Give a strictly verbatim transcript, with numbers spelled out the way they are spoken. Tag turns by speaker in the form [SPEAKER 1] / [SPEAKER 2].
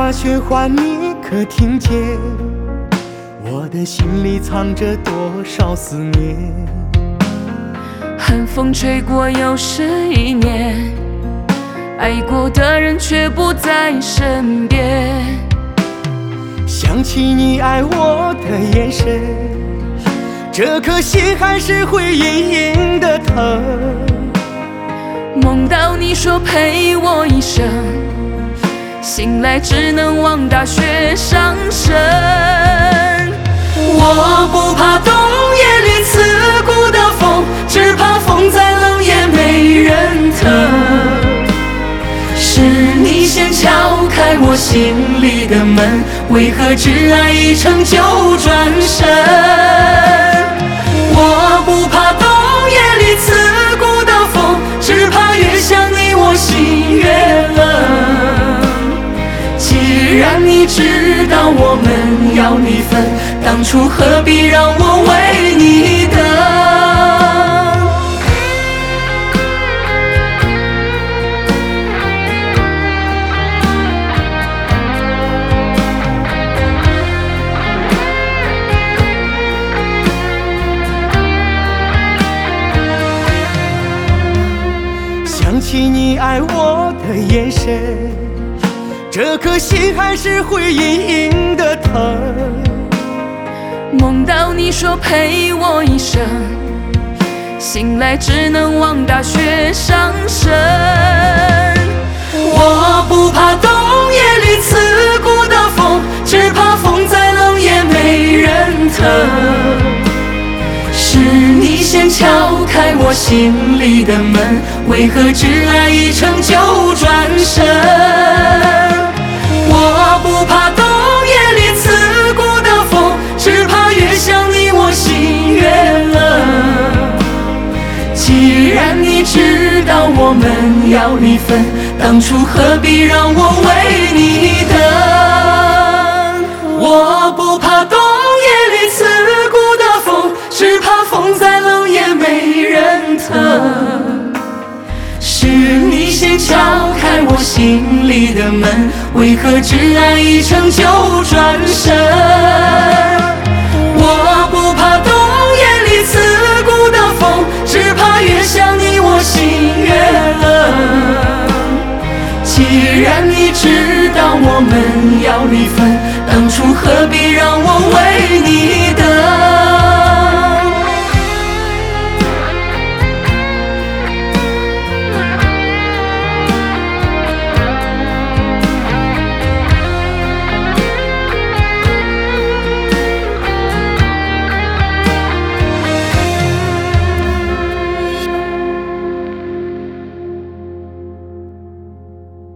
[SPEAKER 1] 那喧哗你可听见？我的心里藏着多少思念。
[SPEAKER 2] 寒风吹过又是一年，爱过的人却不在身边。
[SPEAKER 1] 想起你爱我的眼神，这颗心还是会隐隐的疼。
[SPEAKER 2] 梦到你说陪我一生，醒来只能望大雪上升。我不怕冬夜里刺骨的风，只怕风再冷也没人疼。是你先敲开我心里的门，为何只爱一程就转身？我不怕冬夜里刺骨的风，只怕越想你我心越冷。既然你知道我们要离分，当初何必让我为你等？
[SPEAKER 1] 想起你爱我的眼神，这颗心还是会隐隐的疼。
[SPEAKER 2] 梦到你说陪我一生，醒来只能望大雪上升。我不怕冬夜里刺骨的风，只怕风再冷也没人疼。是你先敲开我心里的门，为何只爱一程就转身？我不怕冬夜里刺骨的风，只怕越想你我心越冷。既然你知道我们要离分，当初何必让我为你等？我不怕冬夜里刺骨的风，只怕风再冷也没人疼。是你先敲开我心里的门，为何只爱一程就转身？我不怕冬夜里刺骨的风，只怕越想你我心越冷。既然你知道我们要离分，当初何必让我为你